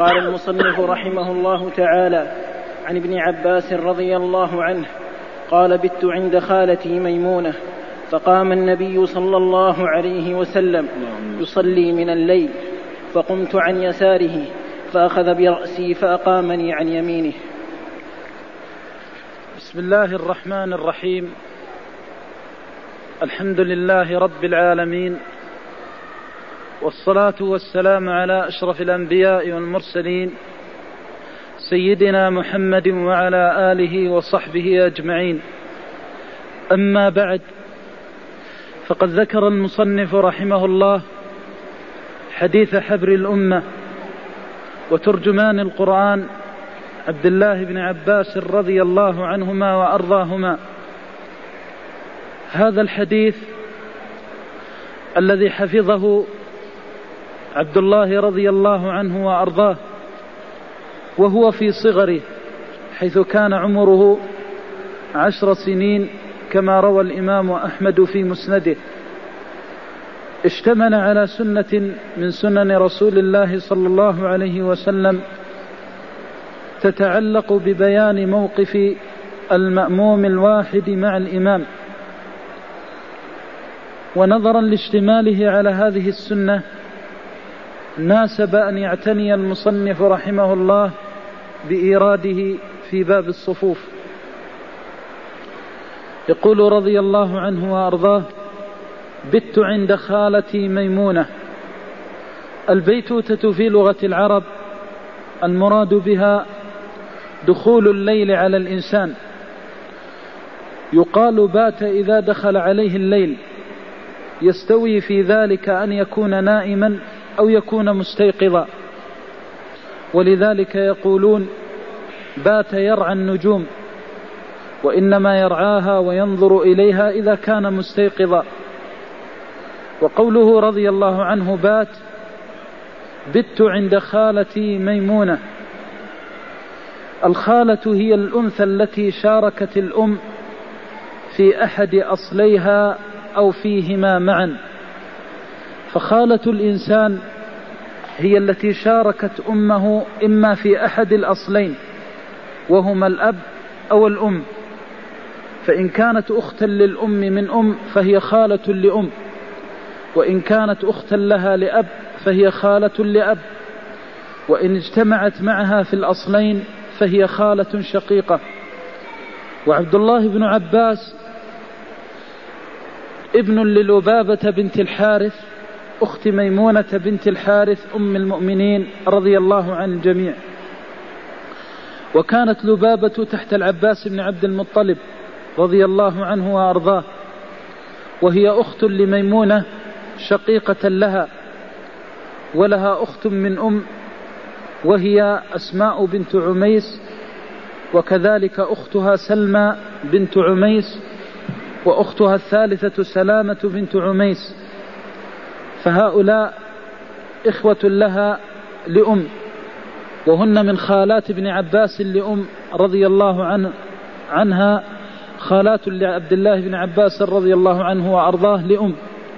قال المصنف رحمه الله تعالى: عن ابن عباس رضي الله عنه قال: بت عند خالتي ميمونة، فقام النبي صلى الله عليه وسلم يصلي من الليل، فقمت عن يساره فأخذ برأسي فأقامني عن يمينه. بسم الله الرحمن الرحيم. الحمد لله رب العالمين، والصلاة والسلام على أشرف الأنبياء والمرسلين سيدنا محمد وعلى آله وصحبه أجمعين. أما بعد، فقد ذكر المصنف رحمه الله حديث حبر الأمة وترجمان القرآن عبد الله بن عباس رضي الله عنهما وأرضاهما. هذا الحديث الذي حفظه عبد الله رضي الله عنه وأرضاه وهو في صغره، حيث كان عمره 10 سنين كما روى الإمام أحمد في مسنده، اشتمل على سنة من سنن رسول الله صلى الله عليه وسلم تتعلق ببيان موقف المأموم الواحد مع الإمام. ونظرا لاشتماله على هذه السنة ناسب أن يعتني المصنف رحمه الله بإيراده في باب الصفوف. يقول رضي الله عنه وأرضاه: بت عند خالتي ميمونة. البيتوتة في لغة العرب المراد بها دخول الليل على الإنسان. يقال بات إذا دخل عليه الليل، يستوي في ذلك أن يكون نائما أو يكون مستيقظا، ولذلك يقولون بات يرعى النجوم، وإنما يرعاها وينظر إليها إذا كان مستيقظا. وقوله رضي الله عنه بات: بت عند خالتي ميمونة. الخالة هي الأنثى التي شاركت الأم في أحد أصليها أو فيهما معا، فخالة الإنسان هي التي شاركت أمه إما في أحد الأصلين وهما الأب أو الأم، فإن كانت أختا للأم من أم فهي خالة لأم، وإن كانت أختا لها لأب فهي خالة لأب، وإن اجتمعت معها في الأصلين فهي خالة شقيقة. وعبد الله بن عباس ابن للبابة بنت الحارث أخت ميمونة بنت الحارث أم المؤمنين رضي الله عن الجميع. وكانت لبابة تحت العباس بن عبد المطلب رضي الله عنه وأرضاه، وهي أخت لميمونة شقيقة لها، ولها أخت من أم وهي أسماء بنت عميس، وكذلك أختها سلمى بنت عميس، وأختها الثالثة سلامة بنت عميس، فهؤلاء إخوة لها لأم، وهن من خالات ابن عباس لأم رضي الله عنها، خالات لعبد الله بن عباس رضي الله عنه وأرضاه لأم.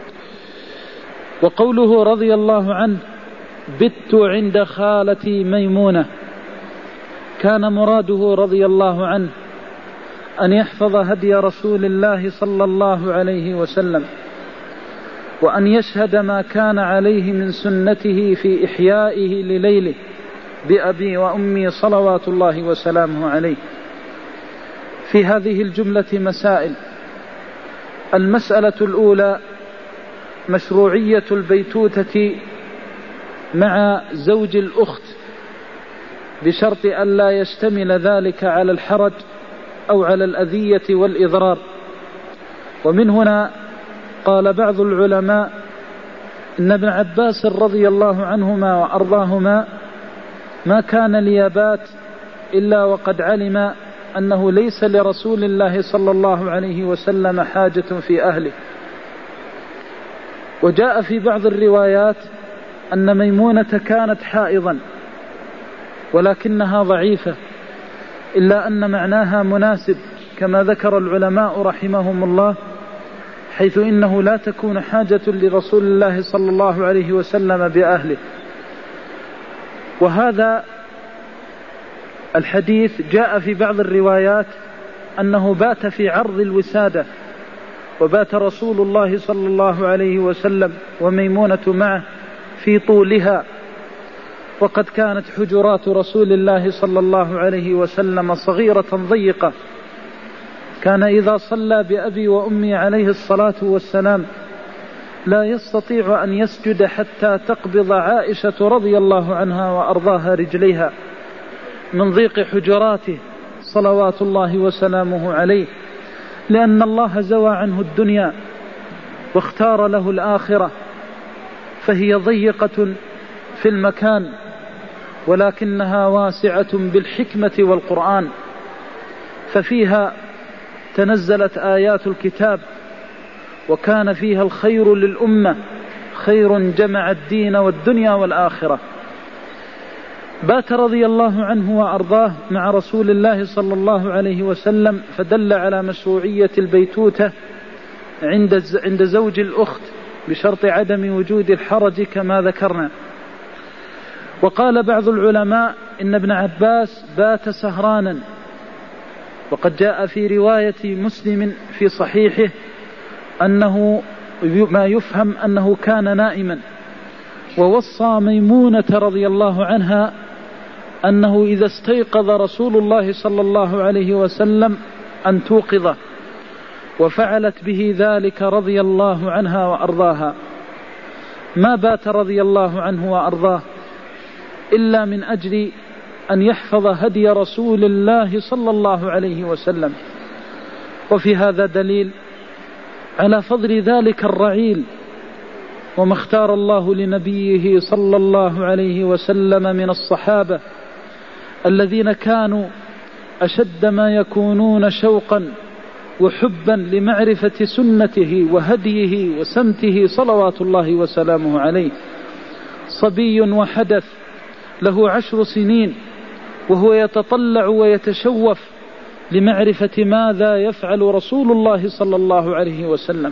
وقوله رضي الله عنه بت عند خالتي ميمونة، كان مراده رضي الله عنه أن يحفظ هدي رسول الله صلى الله عليه وسلم، وأن يشهد ما كان عليه من سنته في إحيائه لليله بأبي وأمي صلوات الله وسلامه عليه. في هذه الجملة مسائل. المسألة الأولى: مشروعية البيتوتة مع زوج الأخت، بشرط أن لا يشتمل ذلك على الحرج أو على الأذية والإضرار. ومن هنا قال بعض العلماء إن ابن عباس رضي الله عنهما وأرضاهما ما كان ليبات إلا وقد علم أنه ليس لرسول الله صلى الله عليه وسلم حاجة في أهله. وجاء في بعض الروايات أن ميمونة كانت حائضا ولكنها ضعيفة، إلا أن معناها مناسب كما ذكر العلماء رحمهم الله، حيث إنه لا تكون حاجة لرسول الله صلى الله عليه وسلم بأهله. وهذا الحديث جاء في بعض الروايات أنه بات في عرض الوسادة، وبات رسول الله صلى الله عليه وسلم وميمونة معه في طولها، وقد كانت حجرات رسول الله صلى الله عليه وسلم صغيرة ضيقة، كان إذا صلى بأبي وأمي عليه الصلاة والسلام لا يستطيع أن يسجد حتى تقبض عائشة رضي الله عنها وأرضاها رجليها من ضيق حجراته صلوات الله وسلامه عليه، لأن الله زوى عنه الدنيا واختار له الآخرة، فهي ضيقة في المكان ولكنها واسعة بالحكمة والقرآن، ففيها تنزلت آيات الكتاب، وكان فيها الخير للأمة، خير جمع الدين والدنيا والآخرة. بات رضي الله عنه وأرضاه مع رسول الله صلى الله عليه وسلم، فدل على مشروعية البيتوتة عند زوج الأخت بشرط عدم وجود الحرج كما ذكرنا. وقال بعض العلماء إن ابن عباس بات سهرانا، وقد جاء في رواية مسلم في صحيحه أنه ما يفهم أنه كان نائما، ووصى ميمونة رضي الله عنها أنه إذا استيقظ رسول الله صلى الله عليه وسلم أن توقظه، وفعلت به ذلك رضي الله عنها وأرضاها. ما بات رضي الله عنه وأرضاه إلا من أجل أن يحفظ هدي رسول الله صلى الله عليه وسلم. وفي هذا دليل على فضل ذلك الرعيل، وما اختار الله لنبيه صلى الله عليه وسلم من الصحابة الذين كانوا أشد ما يكونون شوقا وحبا لمعرفة سنته وهديه وسمته صلوات الله وسلامه عليه. صبي وحدث له 10 سنين وهو يتطلع ويتشوف لمعرفة ماذا يفعل رسول الله صلى الله عليه وسلم.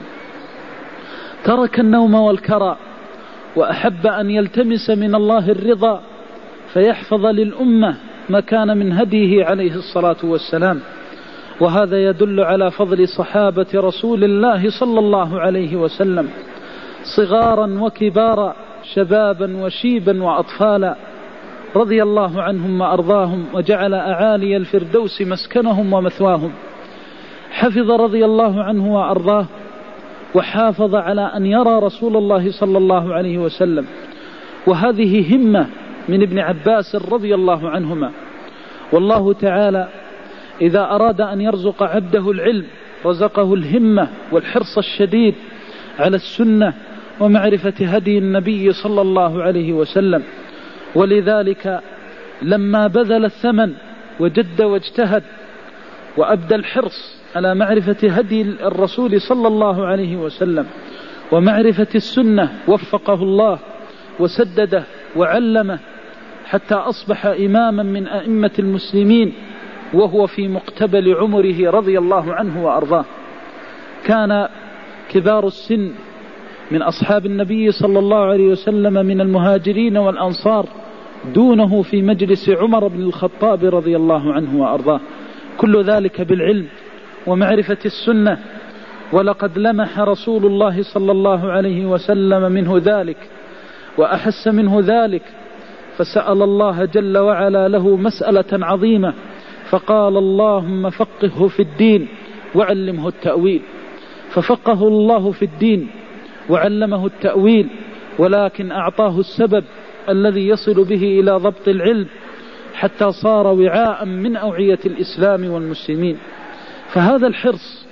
ترك النوم والكرى وأحب أن يلتمس من الله الرضا فيحفظ للأمة ما كان من هديه عليه الصلاة والسلام. وهذا يدل على فضل صحابة رسول الله صلى الله عليه وسلم، صغارا وكبارا، شبابا وشيبا وأطفالا، رضي الله عنهم وأرضاهم، وجعل أعالي الفردوس مسكنهم ومثواهم. حفظ رضي الله عنه وأرضاه وحافظ على أن يرى رسول الله صلى الله عليه وسلم، وهذه همة من ابن عباس رضي الله عنهما. والله تعالى إذا أراد أن يرزق عبده العلم رزقه الهمة والحرص الشديد على السنة ومعرفة هدي النبي صلى الله عليه وسلم. ولذلك لما بذل الثمن وجد واجتهد وأبدى الحرص على معرفة هدي الرسول صلى الله عليه وسلم ومعرفة السنة، وفقه الله وسدده وعلمه حتى أصبح إماما من أئمة المسلمين وهو في مقتبل عمره رضي الله عنه وأرضاه. كان كبار السن من أصحاب النبي صلى الله عليه وسلم من المهاجرين والأنصار دونه في مجلس عمر بن الخطاب رضي الله عنه وأرضاه، كل ذلك بالعلم ومعرفة السنة. ولقد لمح رسول الله صلى الله عليه وسلم منه ذلك وأحس منه ذلك، فسأل الله جل وعلا له مسألة عظيمة، فقال اللهم فقهه في الدين وعلمه التأويل. ففقه الله في الدين وعلمه التأويل، ولكن أعطاه السبب الذي يصل به إلى ضبط العلم حتى صار وعاء من أوعية الإسلام والمسلمين. فهذا الحرص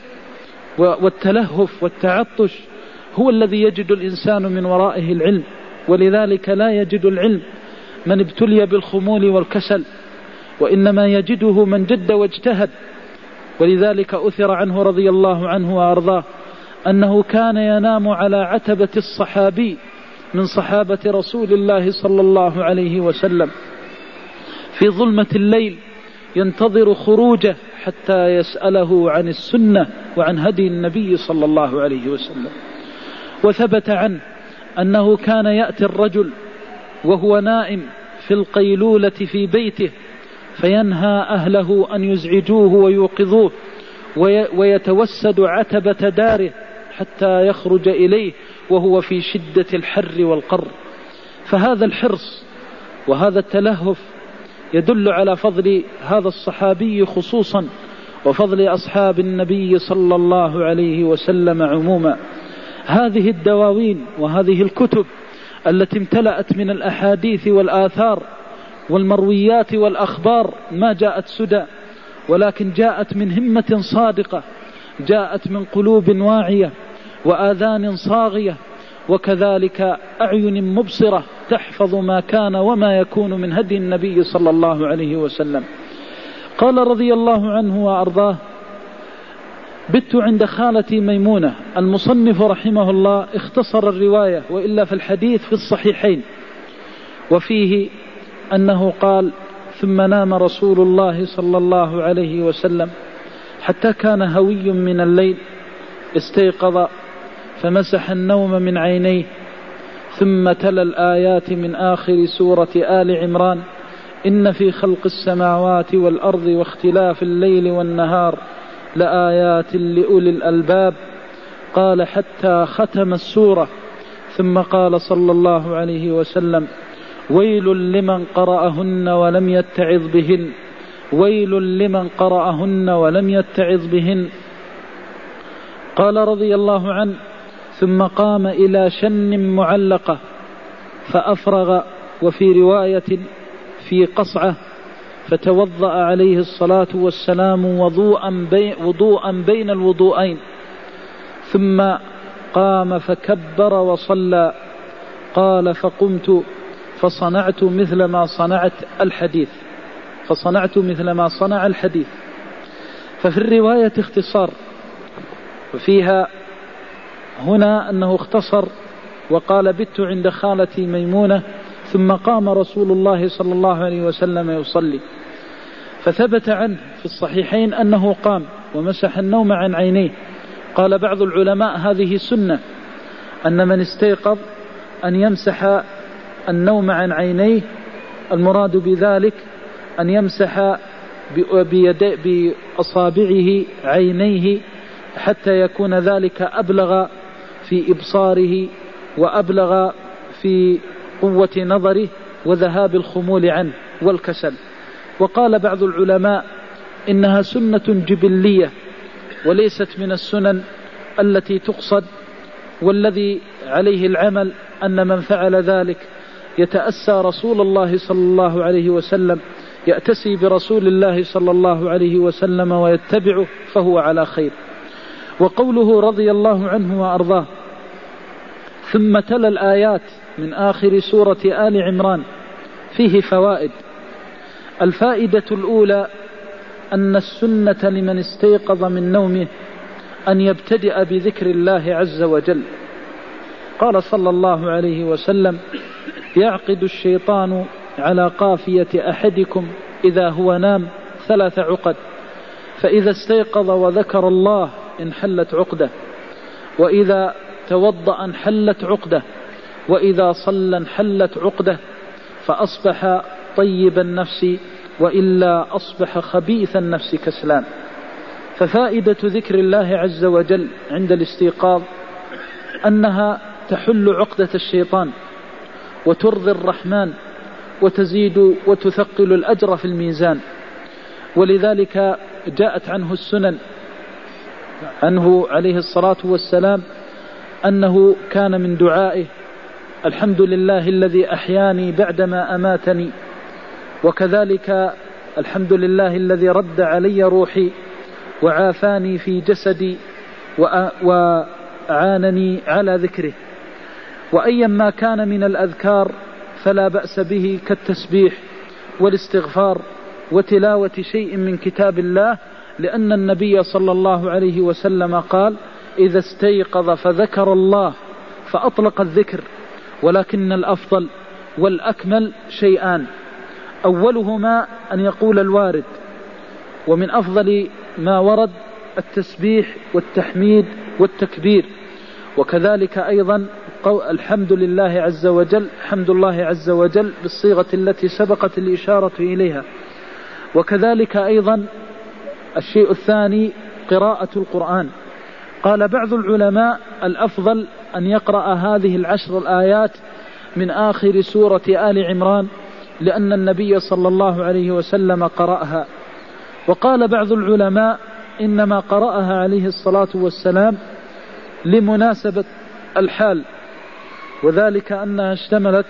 والتلهف والتعطش هو الذي يجد الإنسان من ورائه العلم، ولذلك لا يجد العلم من ابتلي بالخمول والكسل، وإنما يجده من جد واجتهد. ولذلك أثر عنه رضي الله عنه وأرضاه أنه كان ينام على عتبة الصحابي من صحابة رسول الله صلى الله عليه وسلم في ظلمة الليل ينتظر خروجه حتى يسأله عن السنة وعن هدي النبي صلى الله عليه وسلم. وثبت عنه أنه كان يأتي الرجل وهو نائم في القيلولة في بيته فينهى أهله أن يزعجوه ويوقظوه، ويتوسد عتبة داره حتى يخرج إليه وهو في شدة الحر والقر. فهذا الحرص وهذا التلهف يدل على فضل هذا الصحابي خصوصا، وفضل أصحاب النبي صلى الله عليه وسلم عموما. هذه الدواوين وهذه الكتب التي امتلأت من الأحاديث والآثار والمرويات والأخبار ما جاءت سدى، ولكن جاءت من همة صادقة، جاءت من قلوب واعية وآذان صاغية، وكذلك أعين مبصرة تحفظ ما كان وما يكون من هدي النبي صلى الله عليه وسلم. قال رضي الله عنه وأرضاه: بت عند خالتي ميمونة. المصنف رحمه الله اختصر الرواية، وإلا في الحديث في الصحيحين، وفيه أنه قال: ثم نام رسول الله صلى الله عليه وسلم حتى كان هوي من الليل، استيقظ فمسح النوم من عينيه، ثم تلا الآيات من آخر سورة آل عمران: إن في خلق السماوات والأرض واختلاف الليل والنهار لآيات لأولي الألباب. قال حتى ختم السورة، ثم قال صلى الله عليه وسلم: ويل لمن قرأهن ولم يتعظ بهن، ويل لمن قرأهن ولم يتعظ بهن. قال رضي الله عنه: ثم قام إلى شن معلقة فأفرغ، وفي رواية في قصعة، فتوضأ عليه الصلاة والسلام وضوءا بين الوضوءين، ثم قام فكبر وصلى. قال: فقمت فصنعت مثل ما صنع الحديث. ففي الرواية اختصار، وفيها هنا أنه اختصر وقال: بت عند خالتي ميمونة ثم قام رسول الله صلى الله عليه وسلم يصلي. فثبت عنه في الصحيحين أنه قام ومسح النوم عن عينيه. قال بعض العلماء: هذه سنة، أن من استيقظ أن يمسح النوم عن عينيه، المراد بذلك أن يمسح بأصابعه عينيه حتى يكون ذلك أبلغ في إبصاره وأبلغ في قوة نظره وذهاب الخمول عنه والكسل. وقال بعض العلماء: إنها سنة جبلية وليست من السنن التي تقصد، والذي عليه العمل أن من فعل ذلك يتأسى رسول الله صلى الله عليه وسلم، يأتسي برسول الله صلى الله عليه وسلم ويتبعه، فهو على خير. وقوله رضي الله عنه وأرضاه: ثم تلا الآيات من آخر سورة آل عمران، فيه فوائد. الفائدة الأولى أن السنة لمن استيقظ من نومه أن يبتدئ بذكر الله عز وجل. قال صلى الله عليه وسلم: يعقد الشيطان على قافية أحدكم إذا هو نام 3 عقد، فإذا استيقظ وذكر الله انحلت عقدة، وإذا توضأ انحلت عقدة، وإذا صلى انحلت عقدة، فأصبح طيب النفس، وإلا أصبح خبيث النفس كسلان. ففائدة ذكر الله عز وجل عند الاستيقاظ أنها تحل عقدة الشيطان وترضي الرحمن وتزيد وتثقل الأجر في الميزان. ولذلك جاءت عنه السنن، عنه عليه الصلاة والسلام أنه كان من دعائه: الحمد لله الذي أحياني بعدما أماتني، وكذلك الحمد لله الذي رد علي روحي وعافاني في جسدي وعانني على ذكره. وأيا ما كان من الأذكار فلا بأس به، كالتسبيح والاستغفار وتلاوة شيء من كتاب الله، لأن النبي صلى الله عليه وسلم قال: إذا استيقظ فذكر الله، فأطلق الذكر. ولكن الأفضل والأكمل شيئان: أولهما أن يقول الوارد، ومن أفضل ما ورد التسبيح والتحميد والتكبير، وكذلك أيضا الحمد لله عز وجل، حمد الله عز وجل بالصيغة التي سبقت الإشارة إليها. وكذلك أيضا الشيء الثاني قراءة القرآن. قال بعض العلماء الأفضل أن يقرأ هذه 10 الآيات من آخر سورة آل عمران، لأن النبي صلى الله عليه وسلم قرأها. وقال بعض العلماء إنما قرأها عليه الصلاة والسلام لمناسبة الحال، وذلك أنها اشتملت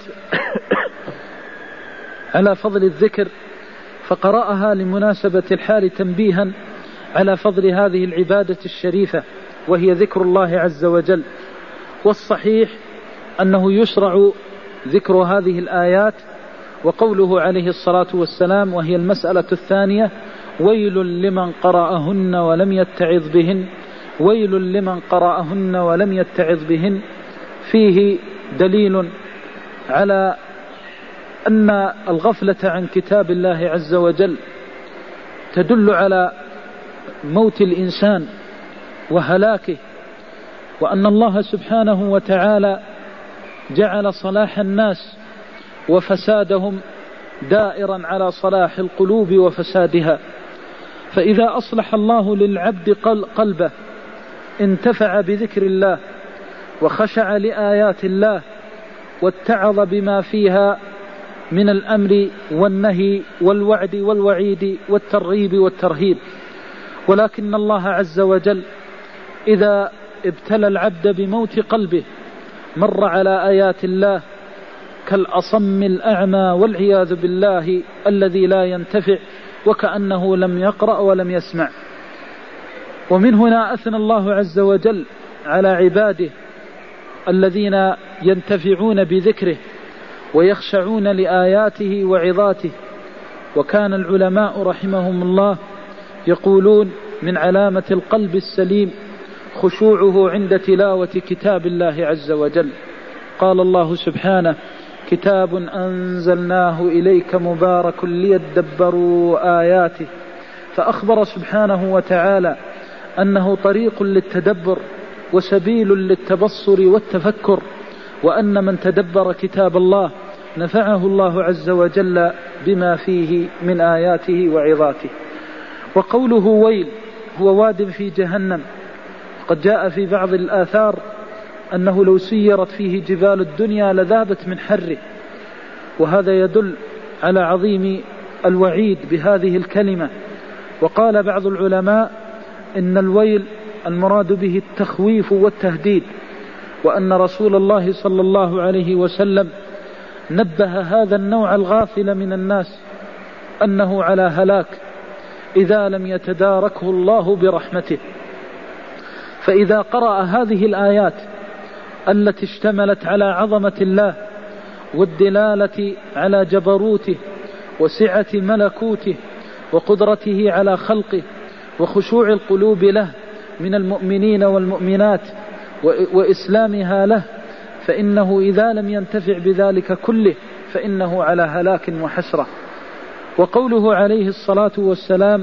على فضل الذكر، فقرأها لمناسبة الحال تنبيها على فضل هذه العبادة الشريفة وهي ذكر الله عز وجل. والصحيح أنه يشرع ذكر هذه الآيات. وقوله عليه الصلاة والسلام وهي المسألة الثانية: ويل لمن قرأهن ولم يتعظ بهن، ويل لمن قرأهن ولم يتعظ بهن، فيه دليل على أن الغفلة عن كتاب الله عز وجل تدل على موت الإنسان وهلاكه، وأن الله سبحانه وتعالى جعل صلاح الناس وفسادهم دائرا على صلاح القلوب وفسادها. فإذا أصلح الله للعبد قلبه انتفع بذكر الله وخشع لآيات الله واتعظ بما فيها من الأمر والنهي والوعد والوعيد والترغيب والترهيب. ولكن الله عز وجل إذا ابتلى العبد بموت قلبه مر على آيات الله كالأصم الأعمى والعياذ بالله الذي لا ينتفع وكأنه لم يقرأ ولم يسمع. ومن هنا أثنى الله عز وجل على عباده الذين ينتفعون بذكره ويخشعون لآياته وعظاته. وكان العلماء رحمهم الله يقولون من علامة القلب السليم خشوعه عند تلاوة كتاب الله عز وجل. قال الله سبحانه: كتاب أنزلناه إليك مبارك ليدبروا آياته. فأخبر سبحانه وتعالى أنه طريق للتدبر وسبيل للتبصر والتفكر، وأن من تدبر كتاب الله نفعه الله عز وجل بما فيه من آياته وعظاته. وقوله ويل هو واد في جهنم. قد جاء في بعض الآثار أنه لو سيرت فيه جبال الدنيا لذابت من حره، وهذا يدل على عظيم الوعيد بهذه الكلمة. وقال بعض العلماء إن الويل المراد به التخويف والتهديد، وأن رسول الله صلى الله عليه وسلم نبه هذا النوع الغافل من الناس أنه على هلاك إذا لم يتداركه الله برحمته. فإذا قرأ هذه الآيات التي اشتملت على عظمة الله والدلالة على جبروته وسعة ملكوته وقدرته على خلقه وخشوع القلوب له من المؤمنين والمؤمنات وإسلامها له، فإنه إذا لم ينتفع بذلك كله فإنه على هلاك وحسرة. وقوله عليه الصلاة والسلام: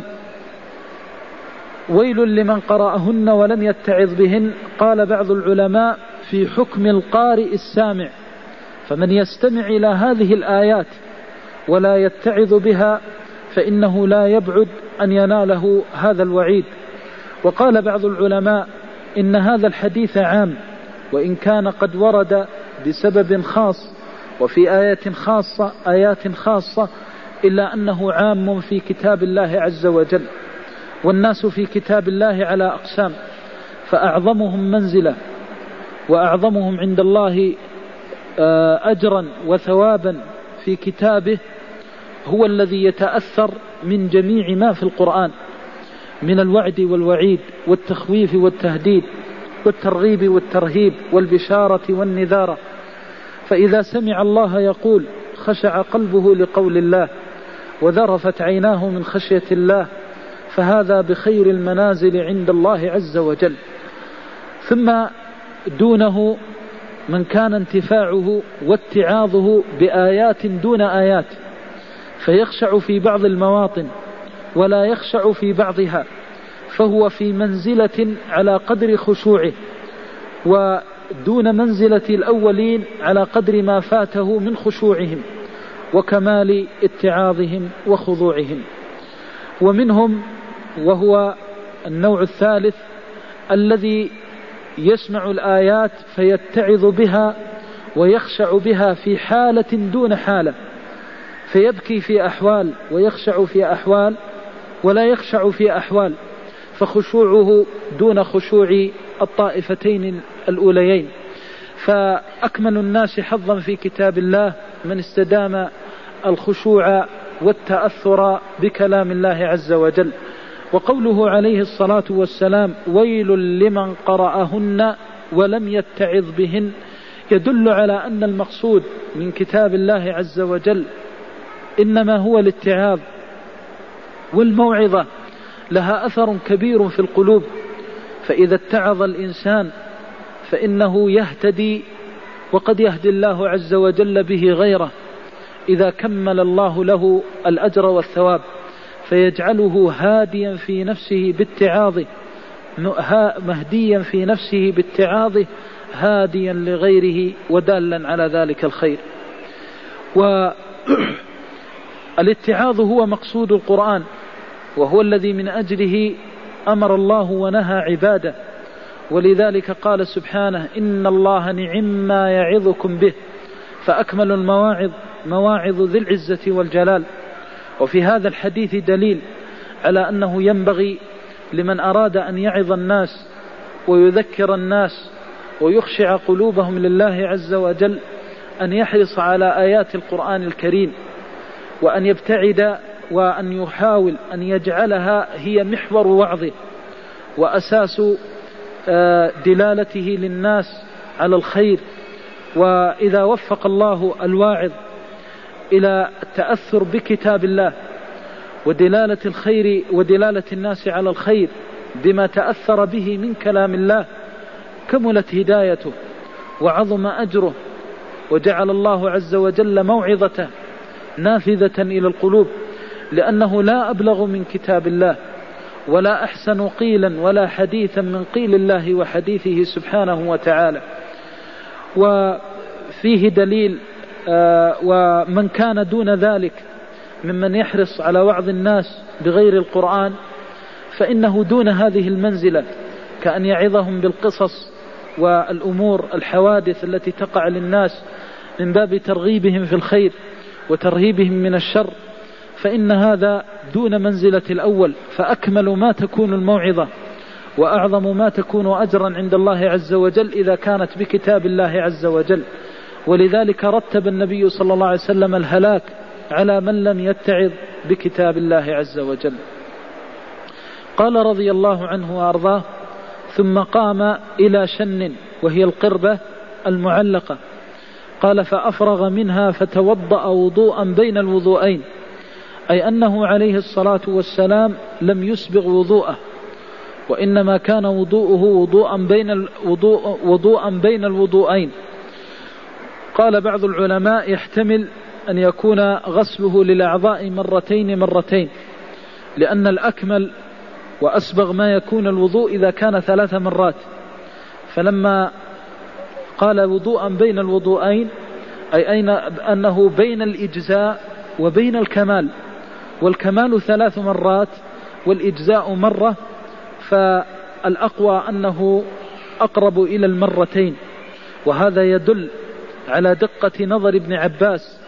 ويل لمن قرأهن ولم يتعظ بهن، قال بعض العلماء في حكم القارئ السامع، فمن يستمع إلى هذه الآيات ولا يتعظ بها فإنه لا يبعد أن يناله هذا الوعيد. وقال بعض العلماء إن هذا الحديث عام، وإن كان قد ورد بسبب خاص وفي آيات خاصة إلا أنه عام في كتاب الله عز وجل. والناس في كتاب الله على أقسام، فأعظمهم منزلة وأعظمهم عند الله أجرا وثوابا في كتابه هو الذي يتأثر من جميع ما في القرآن من الوعد والوعيد والتخويف والتهديد والترغيب والترهيب والبشارة والنذارة. فإذا سمع الله يقول خشع قلبه لقول الله وذرفت عيناه من خشية الله، فهذا بخير المنازل عند الله عز وجل. ثم دونه من كان انتفاعه واتعاظه بآيات دون آيات، فيخشع في بعض المواطن ولا يخشع في بعضها، فهو في منزلة على قدر خشوعه دون منزلة الأولين على قدر ما فاته من خشوعهم وكمال اتعاظهم وخضوعهم. ومنهم وهو النوع الثالث الذي يسمع الآيات فيتعظ بها ويخشع بها في حالة دون حالة، فيبكي في أحوال ويخشع في أحوال ولا يخشع في أحوال، فخشوعه دون خشوع الطائفتين الأوليين. فأكمل الناس حظا في كتاب الله من استدام الخشوع والتأثر بكلام الله عز وجل. وقوله عليه الصلاة والسلام ويل لمن قرأهن ولم يتعظ بهن يدل على أن المقصود من كتاب الله عز وجل إنما هو الاتعاظ، والموعظة لها أثر كبير في القلوب، فإذا اتعظ الإنسان فإنه يهتدي، وقد يهدي الله عز وجل به غيره إذا كمل الله له الأجر والثواب، فيجعله هاديا في نفسه باتعاظه، مهديا في نفسه باتعاظه، هاديا لغيره ودالا على ذلك الخير. والاتعاظ هو مقصود القرآن، وهو الذي من أجله أمر الله ونهى عباده، ولذلك قال سبحانه إن الله نعما يعظكم به، فأكمل المواعظ مواعظ ذي العزة والجلال. وفي هذا الحديث دليل على أنه ينبغي لمن أراد أن يعظ الناس ويذكر الناس ويخشع قلوبهم لله عز وجل أن يحرص على آيات القرآن الكريم، وأن يبتعد وأن يحاول أن يجعلها هي محور وعظه وأساس دلالته للناس على الخير. وإذا وفق الله الواعظ إلى التأثر بكتاب الله ودلالة الخير ودلالة الناس على الخير بما تأثر به من كلام الله، كملت هدايته وعظم أجره، وجعل الله عز وجل موعظته نافذة إلى القلوب، لأنه لا أبلغ من كتاب الله ولا أحسن قيلا ولا حديثا من قيل الله وحديثه سبحانه وتعالى. وفيه دليل ومن كان دون ذلك ممن يحرص على وعظ الناس بغير القرآن فإنه دون هذه المنزلة، كأن يعظهم بالقصص والأمور الحوادث التي تقع للناس من باب ترغيبهم في الخير وترهيبهم من الشر، فإن هذا دون منزلة الأول، فأكمل ما تكون الموعظة وأعظم ما تكون أجرا عند الله عز وجل إذا كانت بكتاب الله عز وجل. ولذلك رتب النبي صلى الله عليه وسلم الهلاك على من لم يتعظ بكتاب الله عز وجل. قال رضي الله عنه وأرضاه ثم قام إلى شن وهي القربة المعلقة، قال فأفرغ منها فتوضأ وضوءا بين الوضوءين، أي أنه عليه الصلاة والسلام لم يسبغ وضوءه، وإنما كان وضوءه وضوءا بين الوضوءين. قال بعض العلماء يحتمل أن يكون غسله للأعضاء مرتين، لأن الأكمل وأسبغ ما يكون الوضوء إذا كان 3 مرات، فلما قال وضوءا بين الوضوءين أي أنه بين الإجزاء وبين الكمال، والكمال 3 مرات والإجزاء مرة، فالأقوى أنه أقرب إلى المرتين. وهذا يدل على دقة نظر ابن عباس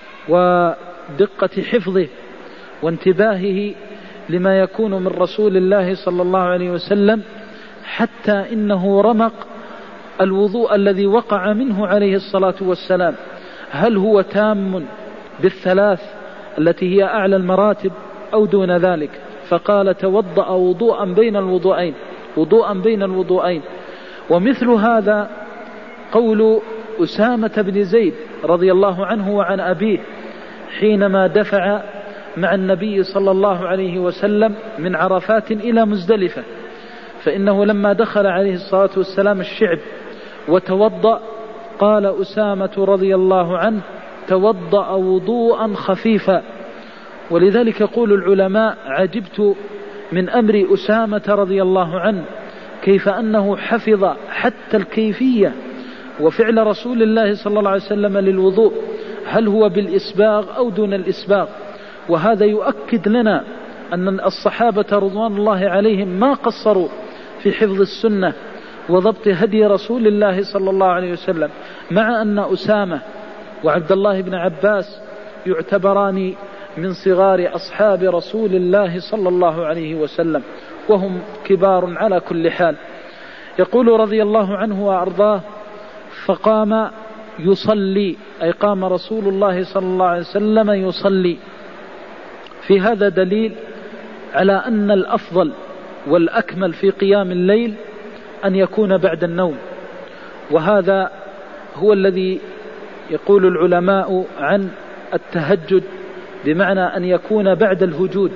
ودقة حفظه وانتباهه لما يكون من رسول الله صلى الله عليه وسلم، حتى إنه رمق الوضوء الذي وقع منه عليه الصلاة والسلام هل هو تام بالثلاث التي هي أعلى المراتب أو دون ذلك، فقال توضأ وضوءا بين الوضوءين. ومثل هذا قول أسامة بن زيد رضي الله عنه وعن أبيه حينما دفع مع النبي صلى الله عليه وسلم من عرفات إلى مزدلفة، فإنه لما دخل عليه الصلاة والسلام الشعب وتوضأ قال أسامة رضي الله عنه توضأ وضوءا خفيفا. ولذلك يقول العلماء عجبت من أمر أسامة رضي الله عنه، كيف أنه حفظ حتى الكيفية وفعل رسول الله صلى الله عليه وسلم للوضوء هل هو بالإسباغ أو دون الإسباغ. وهذا يؤكد لنا أن الصحابة رضوان الله عليهم ما قصروا في حفظ السنة وضبط هدي رسول الله صلى الله عليه وسلم، مع أن أسامة وعبد الله بن عباس يعتبران من صغار أصحاب رسول الله صلى الله عليه وسلم، وهم كبار على كل حال. يقول رضي الله عنه وأرضاه: فقام يصلي، أي قام رسول الله صلى الله عليه وسلم يصلي. في هذا دليل على أن الأفضل والأكمل في قيام الليل أن يكون بعد النوم، وهذا هو الذي يقول العلماء عن التهجد، بمعنى أن يكون بعد الهجود.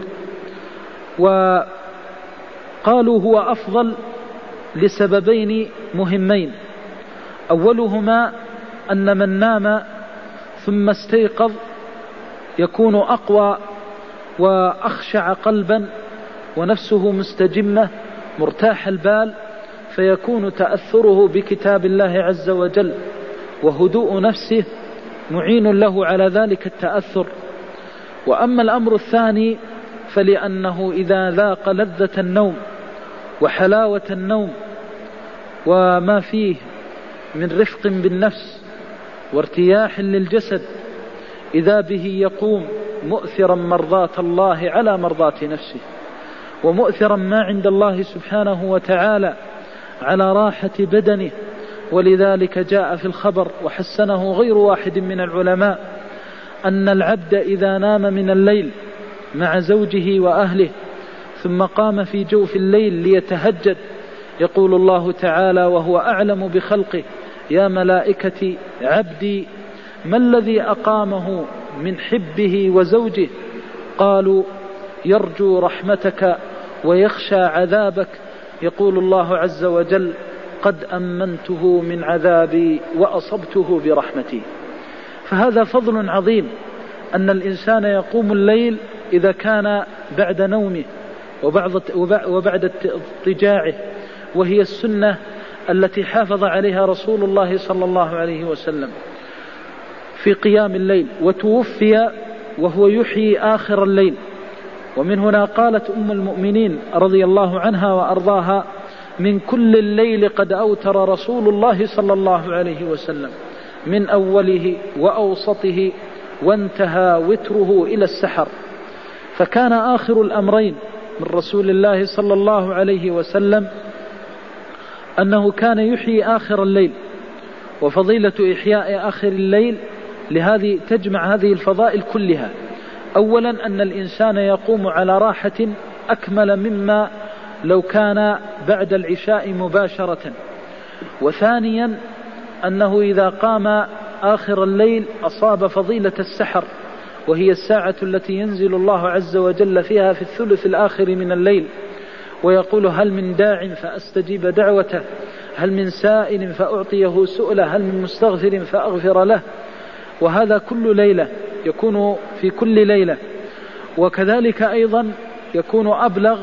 وقالوا هو أفضل لسببين مهمين: أولهما أن من نام ثم استيقظ يكون أقوى وأخشع قلبا ونفسه مستجمة مرتاح البال، فيكون تأثره بكتاب الله عز وجل وهدوء نفسه معين له على ذلك التأثر. وأما الأمر الثاني فلأنه إذا ذاق لذة النوم وحلاوة النوم وما فيه من رفق بالنفس وارتياح للجسد، إذا به يقوم مؤثرا مرضاة الله على مرضاة نفسه، ومؤثرا ما عند الله سبحانه وتعالى على راحة بدنه. ولذلك جاء في الخبر وحسنه غير واحد من العلماء أن العبد إذا نام من الليل مع زوجه وأهله ثم قام في جوف الليل ليتهجد، يقول الله تعالى وهو أعلم بخلقه: يا ملائكتي عبدي ما الذي أقامه من حبه وزوجه؟ قالوا: يرجو رحمتك ويخشى عذابك. يقول الله عز وجل: قد أمنته من عذابي وأصبته برحمتي. فهذا فضل عظيم أن الإنسان يقوم الليل إذا كان بعد نومه وبعد اضطجاعه، وهي السنة التي حافظ عليها رسول الله صلى الله عليه وسلم في قيام الليل، وتوفي وهو يحيي آخر الليل. ومن هنا قالت أم المؤمنين رضي الله عنها وأرضاها: من كل الليل قد أوتر رسول الله صلى الله عليه وسلم، من أوله وأوسطه وانتهى وتره إلى السحر. فكان آخر الأمرين من رسول الله صلى الله عليه وسلم أنه كان يحيي آخر الليل. وفضيلة إحياء آخر الليل لهذه تجمع هذه الفضائل كلها: أولا أن الإنسان يقوم على راحة أكمل مما لو كان بعد العشاء مباشرة. وثانيا أنه إذا قام آخر الليل أصاب فضيلة السحر، وهي الساعة التي ينزل الله عز وجل فيها في الثلث الآخر من الليل ويقول: هل من داع فأستجيب دعوته، هل من سائل فأعطيه سؤله، هل من مستغفر فأغفر له. وهذا كل ليلة يكون في كل ليلة. وكذلك أيضا يكون أبلغ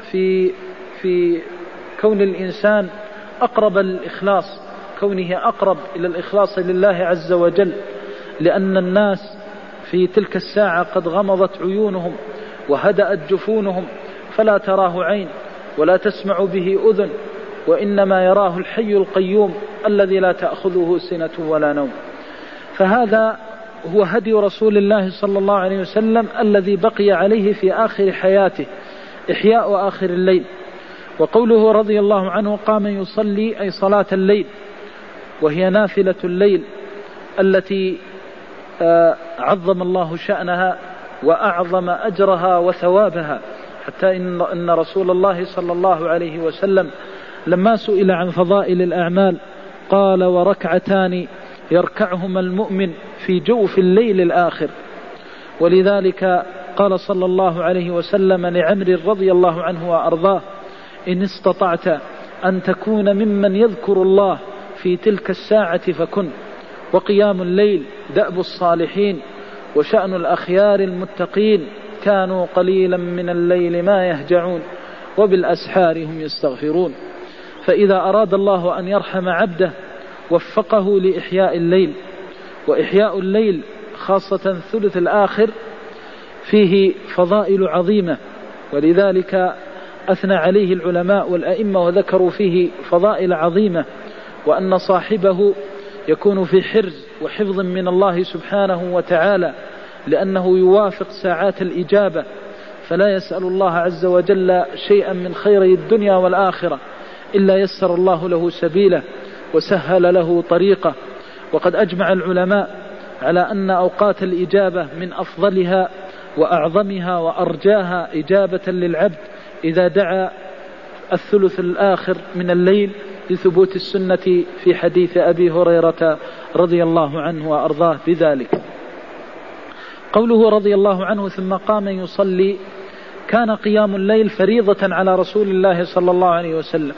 في كون الإنسان أقرب الإخلاص، كونه أقرب إلى الإخلاص لله عز وجل، لأن الناس في تلك الساعة قد غمضت عيونهم وهدأت جفونهم، فلا تراه عين ولا تسمع به أذن، وإنما يراه الحي القيوم الذي لا تأخذه سنة ولا نوم. فهذا هو هدي رسول الله صلى الله عليه وسلم الذي بقي عليه في آخر حياته، إحياء آخر الليل. وقوله رضي الله عنه: قام يصلي، أي صلاة الليل، وهي نافلة الليل التي عظم الله شأنها وأعظم أجرها وثوابها، حتى إن رسول الله صلى الله عليه وسلم لما سئل عن فضائل الأعمال قال: وركعتان يركعهما المؤمن في جوف الليل الآخر. ولذلك قال صلى الله عليه وسلم لعمر رضي الله عنه وأرضاه: إن استطعت أن تكون ممن يذكر الله في تلك الساعة فكن. وقيام الليل دأب الصالحين وشأن الأخيار المتقين، كانوا قليلا من الليل ما يهجعون وبالأسحار هم يستغفرون. فإذا أراد الله أن يرحم عبده وفقه لإحياء الليل. وإحياء الليل خاصة الثلث الآخر فيه فضائل عظيمة، ولذلك أثنى عليه العلماء والأئمة وذكروا فيه فضائل عظيمة، وأن صاحبه يكون في حرز وحفظ من الله سبحانه وتعالى، لأنه يوافق ساعات الإجابة، فلا يسأل الله عز وجل شيئا من خيري الدنيا والآخرة إلا يسر الله له سبيله وسهل له طريقه. وقد أجمع العلماء على أن أوقات الإجابة من أفضلها وأعظمها وأرجاها إجابة للعبد إذا دعا الثلث الآخر من الليل، لثبوت السنة في حديث أبي هريرة رضي الله عنه وأرضاه بذلك. قوله رضي الله عنه ثم قام يصلي، كان قيام الليل فريضة على رسول الله صلى الله عليه وسلم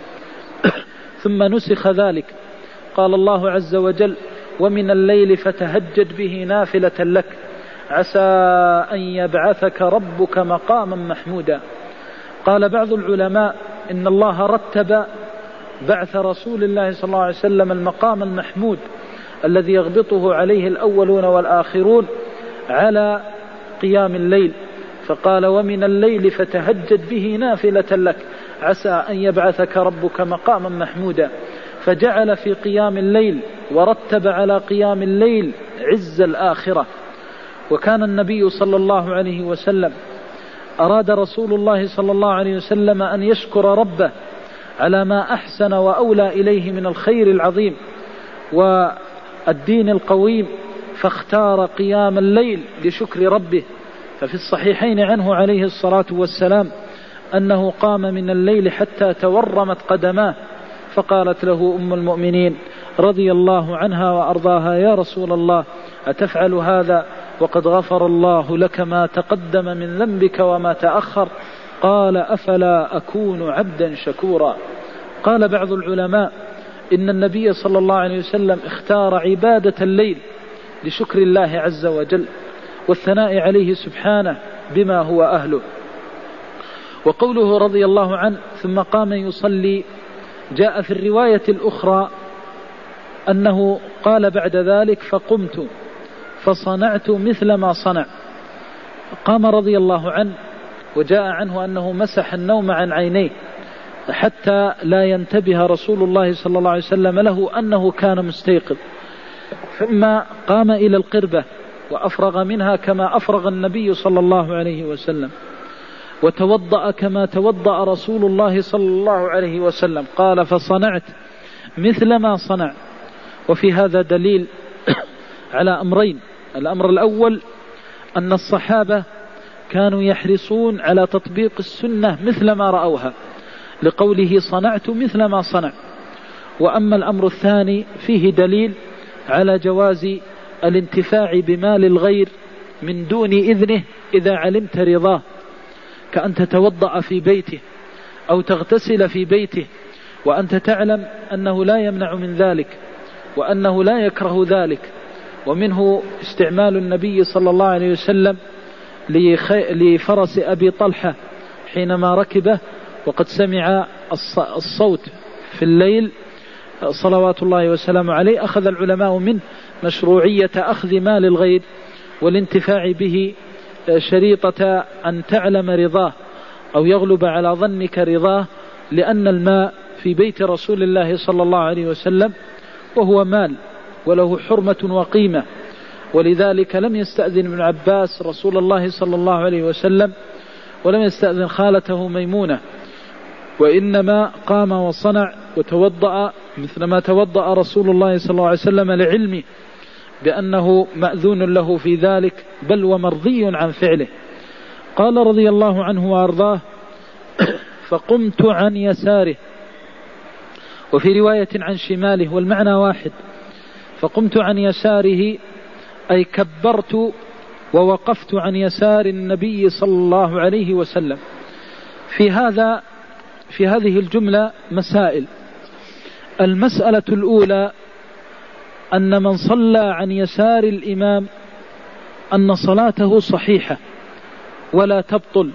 ثم نسخ ذلك. قال الله عز وجل: ومن الليل فتهجد به نافلة لك عسى أن يبعثك ربك مقاما محمودا. قال بعض العلماء إن الله رتب بعث رسول الله صلى الله عليه وسلم المقام المحمود الذي يغبطه عليه الأولون والآخرون على قيام الليل، فقال: ومن الليل فتهجد به نافلة لك عسى أن يبعثك ربك مقاما محمودا، فجعل في قيام الليل ورتب على قيام الليل عز الآخرة. وكان النبي صلى الله عليه وسلم أراد رسول الله صلى الله عليه وسلم أن يشكر ربه على ما أحسن وأولى إليه من الخير العظيم والدين القويم، فاختار قيام الليل لشكر ربه. ففي الصحيحين عنه عليه الصلاة والسلام أنه قام من الليل حتى تورمت قدماه، فقالت له أم المؤمنين رضي الله عنها وأرضاها: يا رسول الله، أتفعل هذا وقد غفر الله لك ما تقدم من ذنبك وما تأخر؟ قال: أفلا أكون عبدا شكورا. قال بعض العلماء إن النبي صلى الله عليه وسلم اختار عبادة الليل لشكر الله عز وجل والثناء عليه سبحانه بما هو أهله. وقوله رضي الله عنه ثم قام يصلي، جاء في الرواية الأخرى أنه قال بعد ذلك: فقمت فصنعت مثل ما صنع. قام رضي الله عنه، وجاء عنه أنه مسح النوم عن عينيه حتى لا ينتبه رسول الله صلى الله عليه وسلم له أنه كان مستيقظ، ثم قام إلى القربة وأفرغ منها كما أفرغ النبي صلى الله عليه وسلم، وتوضأ كما توضأ رسول الله صلى الله عليه وسلم. قال: فصنعت مثل ما صنع. وفي هذا دليل على أمرين: الأمر الأول أن الصحابة كانوا يحرصون على تطبيق السنة مثل ما رأوها، لقوله: صنعت مثل ما صنع. وأما الأمر الثاني فيه دليل على جواز الانتفاع بمال الغير من دون إذنه إذا علمت رضاه، كأن تتوضأ في بيته أو تغتسل في بيته وأنت تعلم أنه لا يمنع من ذلك وأنه لا يكره ذلك. ومنه استعمال النبي صلى الله عليه وسلم لفرس أبي طلحة حينما ركبه وقد سمع الصوت في الليل صلوات الله وسلامه عليه. أخذ العلماء منه مشروعية أخذ مال الغير والانتفاع به شريطة أن تعلم رضاه أو يغلب على ظنك رضاه، لأن الماء في بيت رسول الله صلى الله عليه وسلم وهو مال وله حرمة وقيمة، ولذلك لم يستأذن ابن عباس رسول الله صلى الله عليه وسلم ولم يستأذن خالته ميمونة، وإنما قام وصنع وتوضأ مثل ما توضأ رسول الله صلى الله عليه وسلم لعلمه بأنه مأذون له في ذلك، بل ومرضي عن فعله. قال رضي الله عنه وأرضاه: فقمت عن يساره، وفي رواية عن شماله، والمعنى واحد. فقمت عن يساره أي كبرت ووقفت عن يسار النبي صلى الله عليه وسلم. في هذه الجملة مسائل. المسألة الأولى أن من صلى عن يسار الإمام أن صلاته صحيحة ولا تبطل،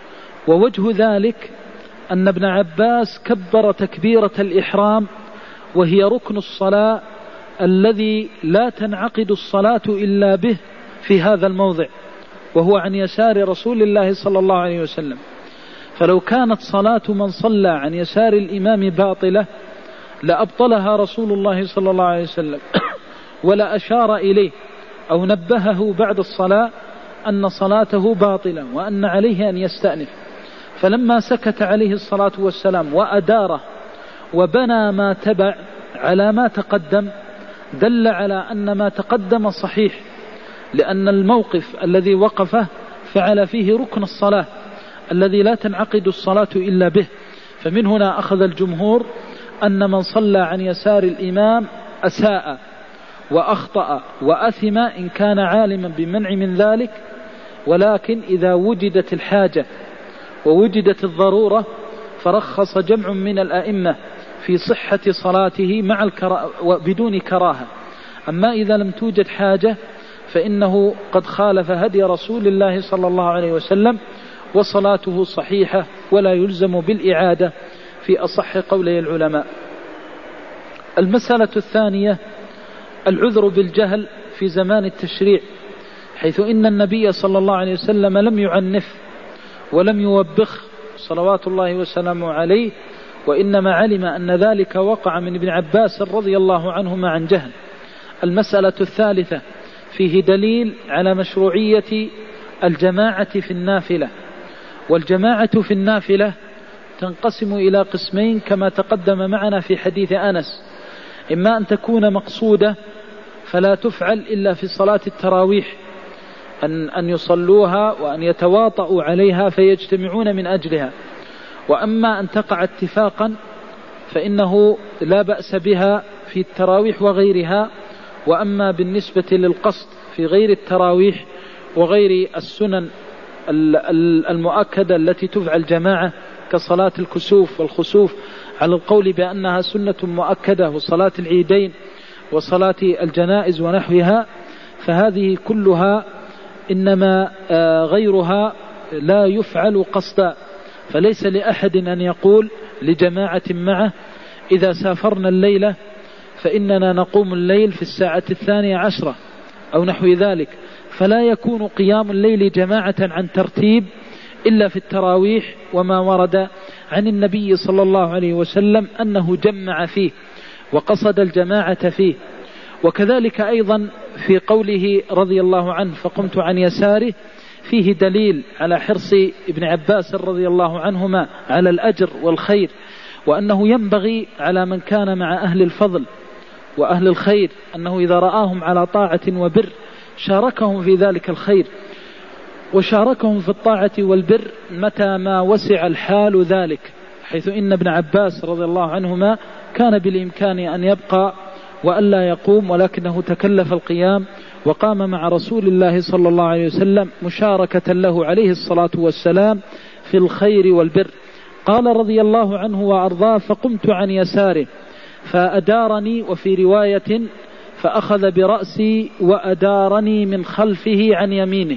ووجه ذلك أن ابن عباس كبر تكبيرة الإحرام وهي ركن الصلاة الذي لا تنعقد الصلاة إلا به في هذا الموضع، وهو عن يسار رسول الله صلى الله عليه وسلم. فلو كانت صلاة من صلى عن يسار الإمام باطلة لأبطلها رسول الله صلى الله عليه وسلم ولا أشار إليه أو نبهه بعد الصلاة أن صلاته باطلة وأن عليه أن يستأنف. فلما سكت عليه الصلاة والسلام وأداره وبنى ما تبع على ما تقدم دل على أن ما تقدم صحيح، لأن الموقف الذي وقفه فعل فيه ركن الصلاة الذي لا تنعقد الصلاة إلا به. فمن هنا أخذ الجمهور أن من صلى عن يسار الإمام أساء وأخطأ وأثم إن كان عالما بمنع من ذلك، ولكن إذا وجدت الحاجة ووجدت الضرورة فرخص جمع من الأئمة في صحة صلاته مع بدون كراهة. أما إذا لم توجد حاجة فإنه قد خالف هدي رسول الله صلى الله عليه وسلم وصلاته صحيحة ولا يلزم بالإعادة في أصح قولي العلماء. المسألة الثانية العذر بالجهل في زمان التشريع، حيث إن النبي صلى الله عليه وسلم لم يعنف ولم يوبخ صلوات الله وسلامه عليه، وإنما علم أن ذلك وقع من ابن عباس رضي الله عنهما عن جهل. المسألة الثالثة فيه دليل على مشروعية الجماعة في النافلة، والجماعة في النافلة تنقسم إلى قسمين كما تقدم معنا في حديث أنس: إما أن تكون مقصودة فلا تفعل إلا في صلاة التراويح، أن يصلوها وأن يتواطؤوا عليها فيجتمعون من أجلها، وأما أن تقع اتفاقا فإنه لا بأس بها في التراويح وغيرها. وأما بالنسبة للقصد في غير التراويح وغير السنن المؤكدة التي تفعل جماعة كصلاة الكسوف والخسوف على القول بأنها سنة مؤكدة، وصلاة العيدين وصلاة الجنائز ونحوها، فهذه كلها إنما غيرها لا يفعل قصدا. فليس لأحد أن يقول لجماعة معه إذا سافرنا الليلة فإننا نقوم الليل في الساعة 12 أو نحو ذلك، فلا يكون قيام الليل جماعة عن ترتيب إلا في التراويح، وما ورد عن النبي صلى الله عليه وسلم أنه جمع فيه وقصد الجماعة فيه. وكذلك أيضا في قوله رضي الله عنه فقمت عن يساره فيه دليل على حرص ابن عباس رضي الله عنهما على الأجر والخير، وأنه ينبغي على من كان مع أهل الفضل وأهل الخير أنه إذا رآهم على طاعة وبر شاركهم في ذلك الخير، وشاركهم في الطاعة والبر متى ما وسع الحال ذلك، حيث إن ابن عباس رضي الله عنهما كان بالإمكان أن يبقى وألا يقوم، ولكنه تكلف القيام وقام مع رسول الله صلى الله عليه وسلم مشاركة له عليه الصلاة والسلام في الخير والبر. قال رضي الله عنه وأرضاه فقمت عن يساره فأدارني، وفي رواية فأخذ برأسي وأدارني من خلفه عن يمينه.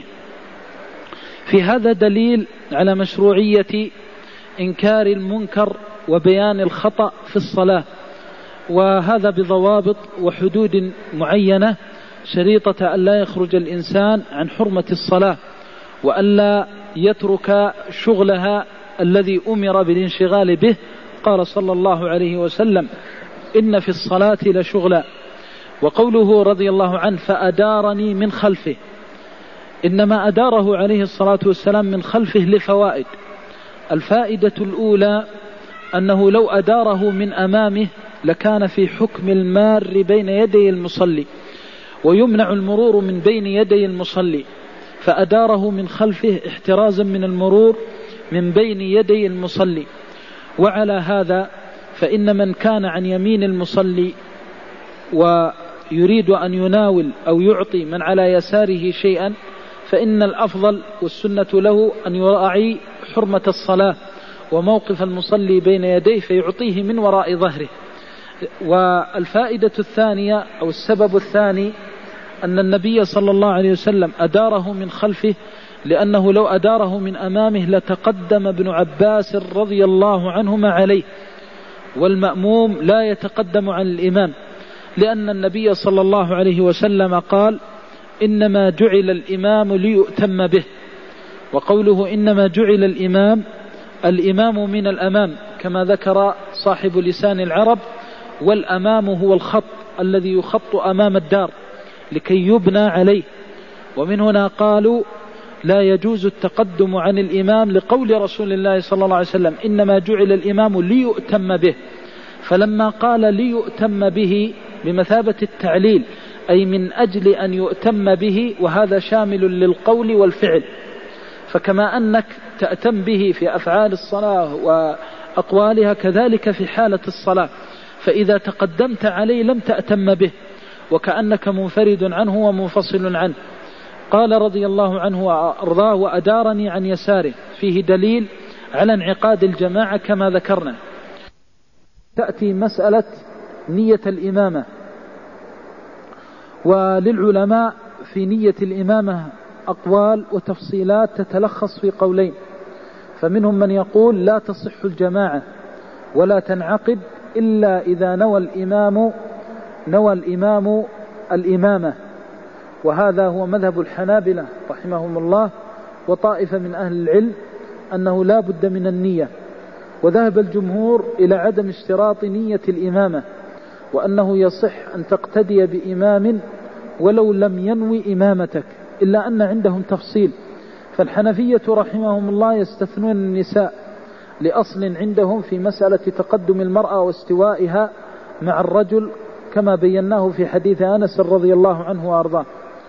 في هذا دليل على مشروعية إنكار المنكر وبيان الخطأ في الصلاة، وهذا بضوابط وحدود معينة شريطة أن لا يخرج الإنسان عن حرمة الصلاة، وألا يترك شغلها الذي أمر بالانشغال به. قال صلى الله عليه وسلم إن في الصلاة لشغلا. وقوله رضي الله عنه فأدارني من خلفه، إنما أداره عليه الصلاة والسلام من خلفه لفوائد. الفائدة الأولى أنه لو أداره من أمامه لكان في حكم المار بين يدي المصلي، ويمنع المرور من بين يدي المصلي، فأداره من خلفه احترازا من المرور من بين يدي المصلي. وعلى هذا فإن من كان عن يمين المصلي ويريد أن يناول أو يعطي من على يساره شيئا فإن الأفضل والسنة له أن يراعي حرمة الصلاة وموقف المصلي بين يديه فيعطيه من وراء ظهره. والفائدة الثانية أو السبب الثاني أن النبي صلى الله عليه وسلم أداره من خلفه، لأنه لو أداره من أمامه لتقدم ابن عباس رضي الله عنهما عليه، والمأموم لا يتقدم عن الإمام، لأن النبي صلى الله عليه وسلم قال إنما جعل الإمام ليؤتم به. وقوله إنما جعل الإمام من الأمام، كما ذكر صاحب لسان العرب، والأمام هو الخط الذي يخط أمام الدار لكي يبنى عليه. ومن هنا قالوا لا يجوز التقدم عن الإمام لقول رسول الله صلى الله عليه وسلم إنما جعل الإمام ليؤتم به، فلما قال ليؤتم به بمثابة التعليل، أي من أجل أن يؤتم به، وهذا شامل للقول والفعل. فكما أنك تأتم به في أفعال الصلاة وأقوالها، كذلك في حالة الصلاة، فإذا تقدمت عليه لم تأتم به، وكأنك منفرد عنه ومنفصل عنه. قال رضي الله عنه وأرضاه وأدارني عن يساره، فيه دليل على انعقاد الجماعة كما ذكرنا. تأتي مسألة نية الإمامة، وللعلماء في نية الإمامة أقوال وتفصيلات تتلخص في قولين، فمنهم من يقول لا تصح الجماعة ولا تنعقد إلا إذا نوى الإمام الإمامة، وهذا هو مذهب الحنابلة رحمهم الله وطائفة من أهل العلم، أنه لا بد من النية. وذهب الجمهور إلى عدم اشتراط نية الإمامة، وأنه يصح أن تقتدي بإمام ولو لم ينوي إمامتك، إلا أن عندهم تفصيل. فالحنفية رحمهم الله يستثنون النساء لأصل عندهم في مسألة تقدم المرأة واستوائها مع الرجل، كما بيناه في حديث أنس رضي الله عنه وأرضاه.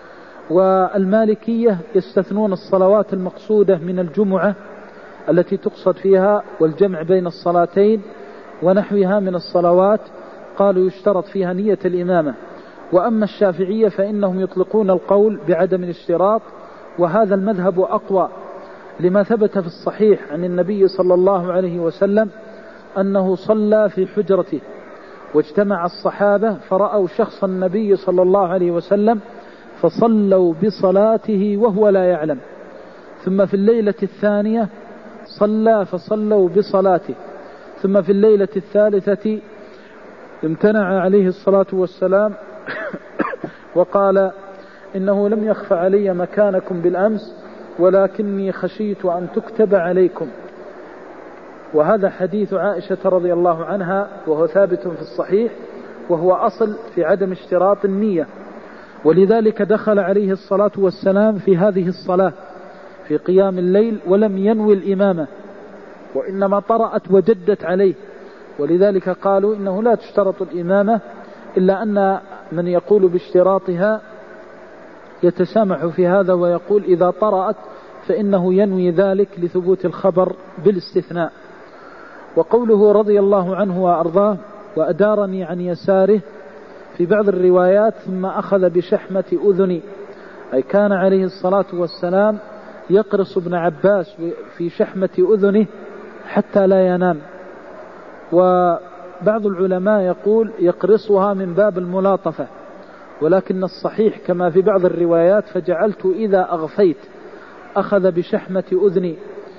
والمالكية يستثنون الصلوات المقصودة من الجمعة التي تقصد فيها والجمع بين الصلاتين ونحوها من الصلوات، قالوا يشترط فيها نية الإمامة. وأما الشافعية فإنهم يطلقون القول بعدم الاشتراط، وهذا المذهب أقوى لما ثبت في الصحيح عن النبي صلى الله عليه وسلم أنه صلى في حجرته، واجتمع الصحابة فرأوا شخص النبي صلى الله عليه وسلم فصلوا بصلاته وهو لا يعلم، ثم في الليلة الثانية صلى فصلوا بصلاته، ثم في الليلة الثالثة امتنع عليه الصلاة والسلام وقال إنه لم يخف علي مكانكم بالأمس ولكني خشيت أن تكتب عليكم. وهذا حديث عائشة رضي الله عنها، وهو ثابت في الصحيح، وهو أصل في عدم اشتراط النية. ولذلك دخل عليه الصلاة والسلام في هذه الصلاة في قيام الليل ولم ينوي الإمامة، وإنما طرأت وجدت عليه، ولذلك قالوا إنه لا تشترط الإمامة، إلا أن من يقول باشتراطها يتسامح في هذا ويقول إذا طرأت فإنه ينوي ذلك لثبوت الخبر بالاستثناء. وقوله رضي الله عنه وأرضاه وأدارني عن يساره، في بعض الروايات ثم أخذ بشحمة أذني، أي كان عليه الصلاة والسلام يقرص ابن عباس في شحمة أذنه حتى لا ينام. وبعض العلماء يقول يقرصها من باب الملاطفة، ولكن الصحيح كما في بعض الروايات فجعلت إذا أغفيت أخذ بشحمة أذني.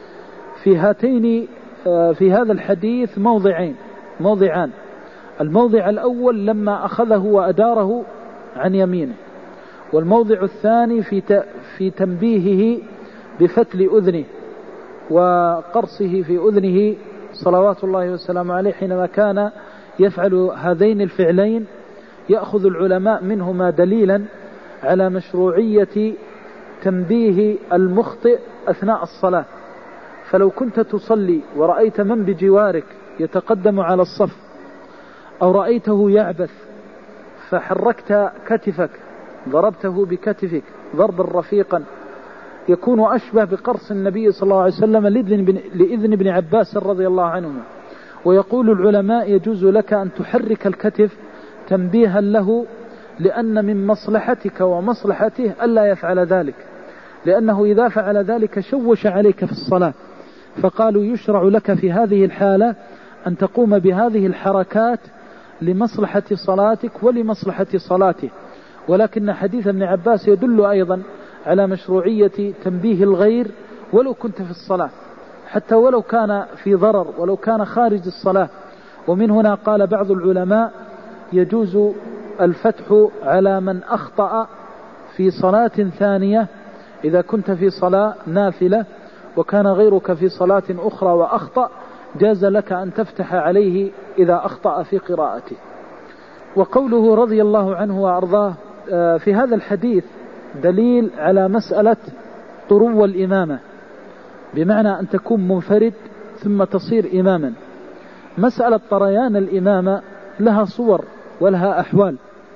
في هذا الحديث موضعان. الموضع الأول لما أخذه وأداره عن يمينه، والموضع الثاني في تنبيهه بفتل أذنه وقرصه في أذنه صلوات الله والسلام عليه حينما كان يفعل هذين الفعلين. يأخذ العلماء منهما دليلا على مشروعية تنبيه المخطئ أثناء الصلاة. فلو كنت تصلي ورأيت من بجوارك يتقدم على الصف، أو رأيته يعبث فحركت كتفك ضربته بكتفك ضربا رفيقا، يكون أشبه بقرص النبي صلى الله عليه وسلم لإذن ابن عباس رضي الله عنهما. ويقول العلماء يجوز لك أن تحرك الكتف تنبيها له، لأن من مصلحتك ومصلحته ألا يفعل ذلك، لأنه إذا فعل ذلك شوش عليك في الصلاة. فقالوا يشرع لك في هذه الحالة أن تقوم بهذه الحركات لمصلحة صلاتك ولمصلحة صلاته. ولكن حديث ابن عباس يدل أيضا على مشروعية تنبيه الغير ولو كنت في الصلاة، حتى ولو كان في ضرر، ولو كان خارج الصلاة. ومن هنا قال بعض العلماء يجوز الفتح على من أخطأ في صلاة ثانية. إذا كنت في صلاة نافلة وكان غيرك في صلاة أخرى وأخطأ، جاز لك أن تفتح عليه إذا أخطأ في قراءته. وقوله رضي الله عنه وأرضاه في هذا الحديث دليل على مسألة طرو الإمامة، بمعنى أن تكون منفرد ثم تصير إماما. مسألة طريان الإمامة لها صور ولها أحوال.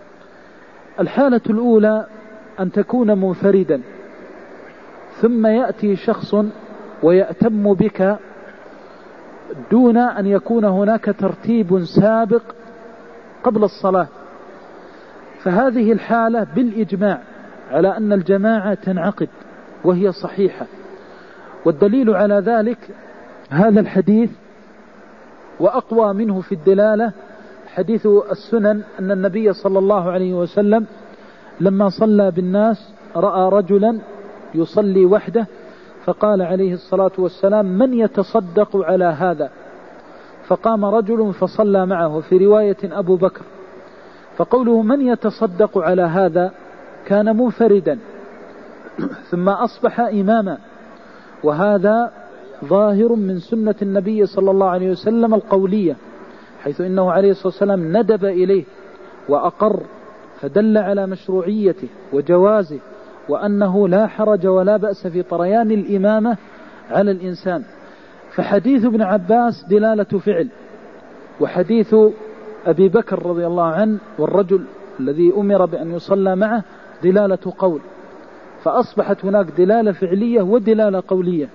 الحالة الأولى أن تكون منفردا ثم يأتي شخص ويأتم بك دون أن يكون هناك ترتيب سابق قبل الصلاة، فهذه الحالة بالإجماع على أن الجماعة تنعقد وهي صحيحة. والدليل على ذلك هذا الحديث، وأقوى منه في الدلالة حديث السنن أن النبي صلى الله عليه وسلم لما صلى بالناس رأى رجلا يصلي وحده، فقال عليه الصلاة والسلام: من يتصدق على هذا؟ فقام رجل فصلى معه، في رواية أبو بكر. فقوله من يتصدق على هذا كان منفردا ثم أصبح إماما، وهذا ظاهر من سنة النبي صلى الله عليه وسلم القولية، حيث إنه عليه الصلاة والسلام ندب إليه وأقر، فدل على مشروعيته وجوازه، وأنه لا حرج ولا بأس في طريان الإمامة على الإنسان. فحديث ابن عباس دلالة فعل، وحديث أبي بكر رضي الله عنه والرجل الذي أمر بأن يصلى معه دلالة قول، فأصبحت هناك دلالة فعلية ودلالة قولية.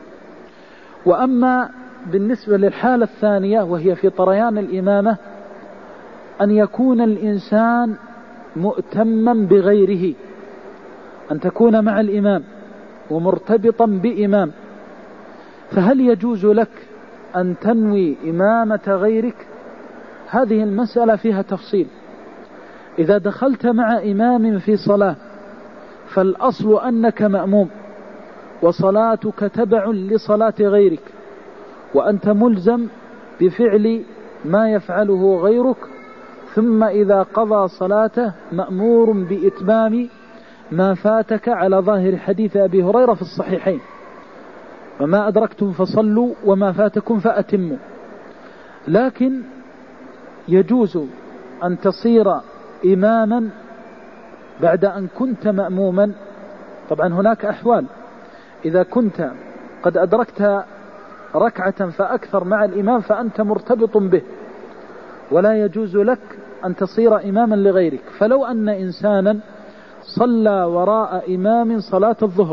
وأما بالنسبة للحالة الثانية وهي في طريان الإمامة، أن يكون الإنسان مؤتما بغيره، أن تكون مع الإمام ومرتبطا بإمام، فهل يجوز لك أن تنوي إمامة غيرك؟ هذه المسألة فيها تفصيل. إذا دخلت مع إمام في صلاة فالأصل أنك مأموم وصلاتك تبع لصلاة غيرك، وأنت ملزم بفعل ما يفعله غيرك، ثم إذا قضى صلاته مأمور بإتمام ما فاتك على ظاهر حديث أبي هريرة في الصحيحين: وما أدركتم فصلوا وما فاتكم فأتموا. لكن يجوز أن تصير إماما بعد أن كنت مأموما. طبعا هناك أحوال: إذا كنت قد أدركت ركعة فأكثر مع الإمام فأنت مرتبط به ولا يجوز لك أن تصير إماما لغيرك. فلو أن إنسانا صلى وراء إمام صلاة الظهر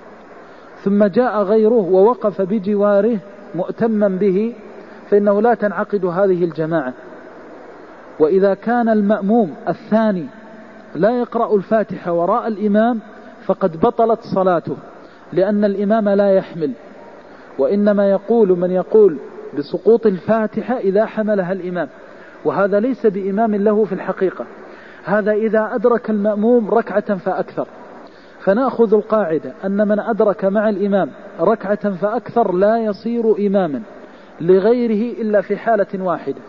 ثم جاء غيره ووقف بجواره مؤتما به، فإنه لا تنعقد هذه الجماعة. وإذا كان المأموم الثاني لا يقرأ الفاتحة وراء الإمام فقد بطلت صلاته، لأن الإمام لا يحمل، وإنما يقول من يقول بسقوط الفاتحة إذا حملها الإمام، وهذا ليس بإمام له في الحقيقة. هذا إذا أدرك المأموم ركعة فأكثر. فنأخذ القاعدة أن من أدرك مع الإمام ركعة فأكثر لا يصير إماما لغيره إلا في حالة واحدة،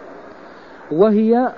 وهي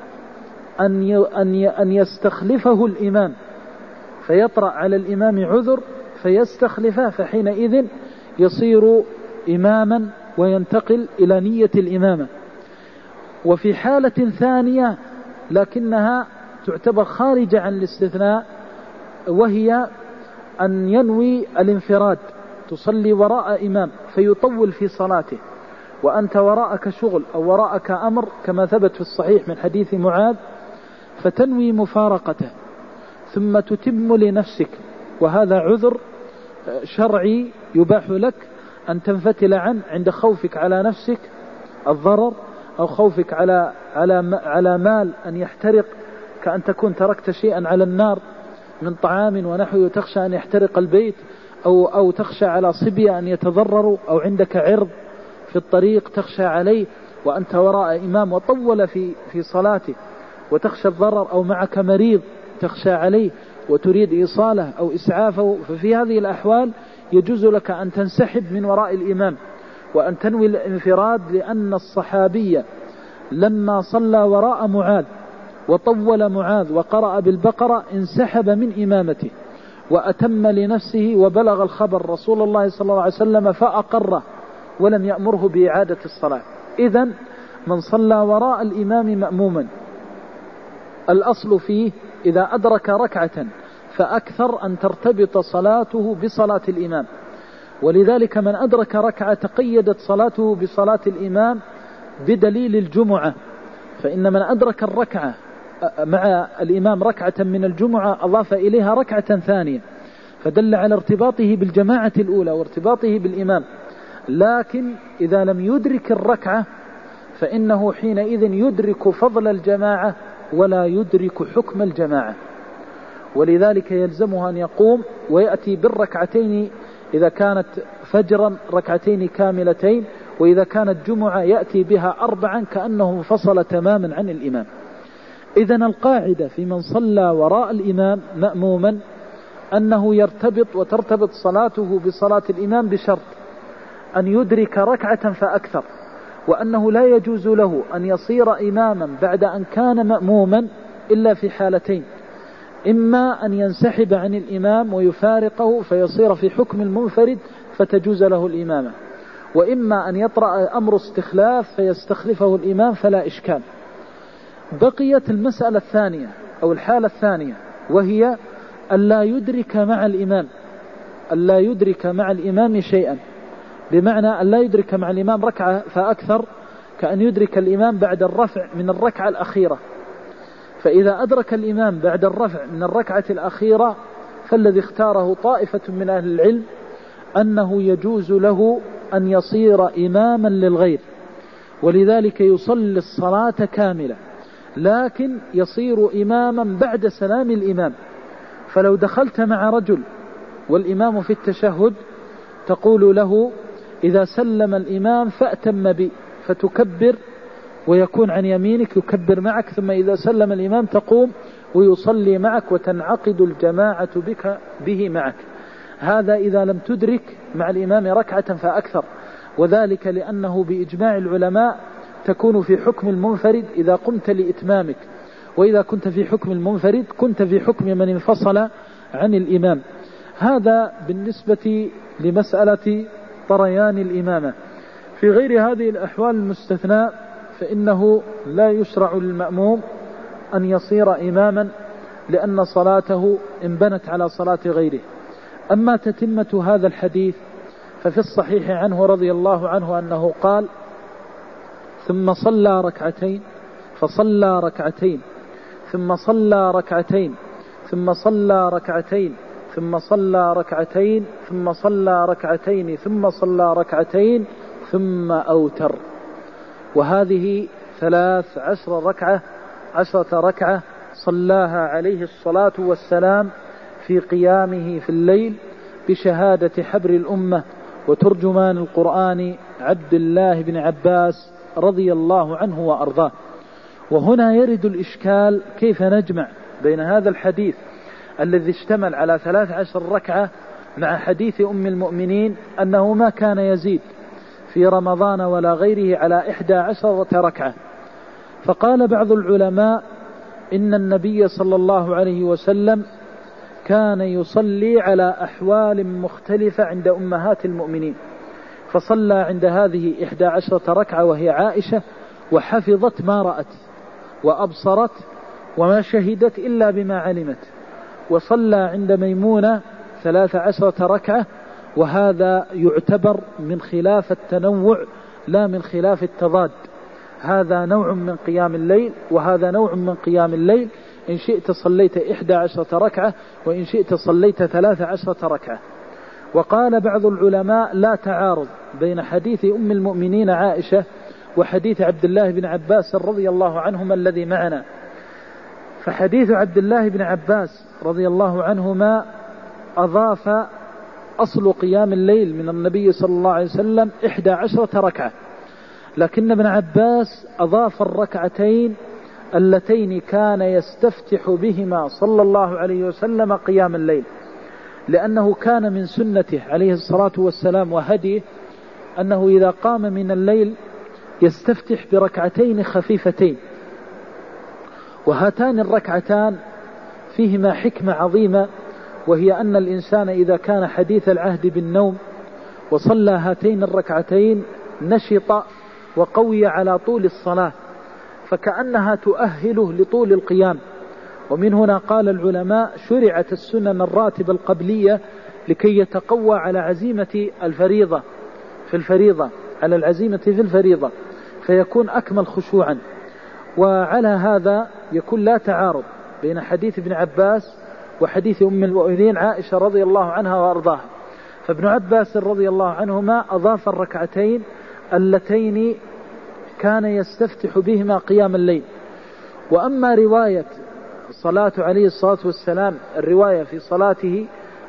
أن يستخلفه الإمام، فيطرأ على الإمام عذر فيستخلفه، فحينئذ يصير إماما وينتقل إلى نية الإمامة. وفي حالة ثانية لكنها تعتبر خارجة عن الاستثناء، وهي أن ينوي الانفراد، تصلي وراء إمام فيطول في صلاته وأنت وراءك شغل أو وراءك أمر كما ثبت في الصحيح من حديث معاذ، فتنوي مفارقته ثم تتم لنفسك، وهذا عذر شرعي يباح لك أن تنفتل عنه عند خوفك على نفسك الضرر، أو خوفك على مال أن يحترق، كأن تكون تركت شيئا على النار من طعام ونحوه تخشى أن يحترق البيت، أو تخشى على صبية أن يتضرروا، أو عندك عرض في الطريق تخشى عليه وأنت وراء إمام وطول في صلاته وتخشى الضرر، أو معك مريض تخشى عليه وتريد إيصاله أو إسعافه. ففي هذه الأحوال يجوز لك أن تنسحب من وراء الإمام وأن تنوي الانفراد، لأن الصحابي لما صلى وراء معاذ وطول معاذ وقرأ بالبقرة انسحب من إمامته وأتم لنفسه، وبلغ الخبر رسول الله صلى الله عليه وسلم فأقره ولم يأمره بإعادة الصلاة. إذن من صلى وراء الإمام مأموما الأصل فيه إذا أدرك ركعة فأكثر أن ترتبط صلاته بصلاة الإمام، ولذلك من أدرك ركعة تقيدت صلاته بصلاة الإمام بدليل الجمعة، فإن من أدرك الركعة مع الإمام ركعة من الجمعة أضاف إليها ركعة ثانية، فدل على ارتباطه بالجماعة الأولى وارتباطه بالإمام. لكن إذا لم يدرك الركعة فإنه حينئذ يدرك فضل الجماعة ولا يدرك حكم الجماعة، ولذلك يلزمه أن يقوم ويأتي بالركعتين إذا كانت فجرا ركعتين كاملتين، وإذا كانت جمعة يأتي بها 4 كأنه انفصل تماما عن الإمام. إذن القاعدة في من صلى وراء الإمام مأموما أنه يرتبط وترتبط صلاته بصلاة الإمام بشرط أن يدرك ركعة فأكثر، وأنه لا يجوز له أن يصير إماما بعد أن كان مأموما إلا في حالتين: إما أن ينسحب عن الإمام ويفارقه فيصير في حكم المنفرد فتجوز له الإمامة، وإما أن يطرأ أمر استخلاف فيستخلفه الإمام فلا إشكال. بقيت المسألة الثانية أو الحالة الثانية، وهي ألا يدرك مع الإمام شيئا، بمعنى أن لا يدرك مع الإمام ركعة فأكثر، كأن يدرك الإمام بعد الرفع من الركعة الأخيرة. فإذا أدرك الإمام بعد الرفع من الركعة الأخيرة فالذي اختاره طائفة من أهل العلم أنه يجوز له أن يصير إماما للغير، ولذلك يصلي الصلاة كاملة، لكن يصير إماما بعد سلام الإمام. فلو دخلت مع رجل والإمام في التشهد تقول له: إذا سلم الإمام فأتم بي، فتكبر ويكون عن يمينك يكبر معك، ثم إذا سلم الإمام تقوم ويصلي معك وتنعقد الجماعة به معك. هذا إذا لم تدرك مع الإمام ركعة فأكثر، وذلك لأنه بإجماع العلماء تكون في حكم المنفرد إذا قمت لإتمامك، وإذا كنت في حكم المنفرد كنت في حكم من انفصل عن الإمام. هذا بالنسبة لمسألة طريان الإمامة. في غير هذه الأحوال المستثناء فإنه لا يشرع للمأموم أن يصير إماما، لأن صلاته انبنت على صلاة غيره. أما تتمة هذا الحديث ففي الصحيح عنه رضي الله عنه أنه قال: ثم صلى ركعتين فصلى ركعتين ثم صلى ركعتين ثم صلى ركعتين ثم صلى ركعتين ثم صلى ركعتين ثم صلى ركعتين ثم أوتر. وهذه 13 ركعة صلاها عليه الصلاة والسلام في قيامه في الليل بشهادة حبر الأمة وترجمان القرآن عبد الله بن عباس رضي الله عنه وأرضاه. وهنا يرد الإشكال: كيف نجمع بين هذا الحديث الذي اشتمل على 13 ركعة مع حديث أم المؤمنين أنه ما كان يزيد في رمضان ولا غيره على 11 ركعة؟ فقال بعض العلماء: إن النبي صلى الله عليه وسلم كان يصلي على أحوال مختلفة عند أمهات المؤمنين، فصلى عند هذه 11 ركعة وهي عائشة، وحفظت ما رأت وأبصرت وما شهدت إلا بما علمت، وصلى عند ميمونة 13 ركعة، وهذا يعتبر من خلاف التنوع لا من خلاف التضاد. هذا نوع من قيام الليل وهذا نوع من قيام الليل، إن شئت صليت 11 ركعة وإن شئت صليت 13 ركعة. وقال بعض العلماء: لا تعارض بين حديث أم المؤمنين عائشة وحديث عبد الله بن عباس رضي الله عنهما الذي معنا. فحديث عبد الله بن عباس رضي الله عنهما أضاف أصل قيام الليل من النبي صلى الله عليه وسلم 11 ركعة، لكن ابن عباس أضاف الركعتين اللتين كان يستفتح بهما صلى الله عليه وسلم قيام الليل، لأنه كان من سنته عليه الصلاة والسلام وهديه أنه إذا قام من الليل يستفتح بركعتين خفيفتين، وهاتان الركعتان فيهما حكمة عظيمة، وهي أن الإنسان إذا كان حديث العهد بالنوم وصلى هاتين الركعتين نشط وقوي على طول الصلاة، فكأنها تؤهله لطول القيام. ومن هنا قال العلماء شرعت السنن الراتبة القبلية لكي يتقوى على عزيمة الفريضة في الفريضة، على العزيمة في الفريضة، فيكون أكمل خشوعا. وعلى هذا يكون لا تعارض بين حديث ابن عباس وحديث أم المؤمنين عائشة رضي الله عنها وأرضاها. فابن عباس رضي الله عنهما أضاف الركعتين اللتين كان يستفتح بهما قيام الليل. وأما رواية صلاة عليه الصلاة والسلام، الرواية في صلاته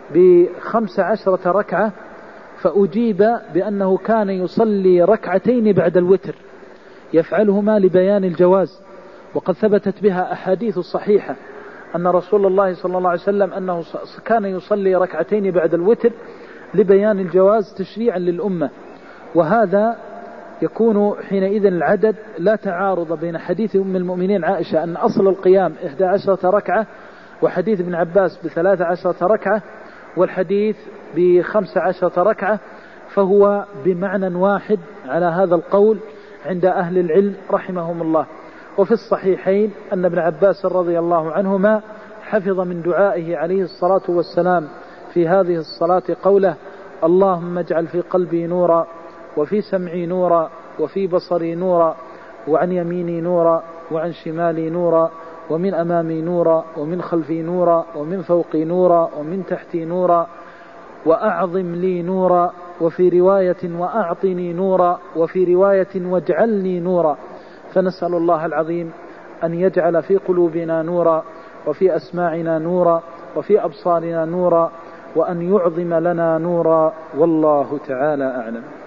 ب15 ركعة، فأجيب بأنه كان يصلي ركعتين بعد الوتر يفعلهما لبيان الجواز، وقد ثبتت بها أحاديث صحيحة أن رسول الله صلى الله عليه وسلم أنه كان يصلي ركعتين بعد الوتر لبيان الجواز تشريعا للأمة. وهذا يكون حينئذ العدد لا تعارض بين حديث أم المؤمنين عائشة أن أصل القيام 11 ركعة، وحديث ابن عباس ب13 ركعة، والحديث ب15 ركعة، فهو بمعنى واحد على هذا القول عند أهل العلم رحمهم الله. وفي الصحيحين أن ابن عباس رضي الله عنهما حفظ من دعائه عليه الصلاة والسلام في هذه الصلاة قوله: اللهم اجعل في قلبي نورا، وفي سمعي نورا، وفي بصري نورا، وعن يميني نورا، وعن شمالي نورا، ومن أمامي نورا، ومن خلفي نورا، ومن فوقي نورا، ومن تحتي نورا، وأعظم لي نورا، وفي رواية وأعطني نورا، وفي رواية واجعلني نورا. فنسأل الله العظيم أن يجعل في قلوبنا نورا، وفي أسماعنا نورا، وفي أبصارنا نورا، وأن يعظم لنا نورا، والله تعالى أعلم.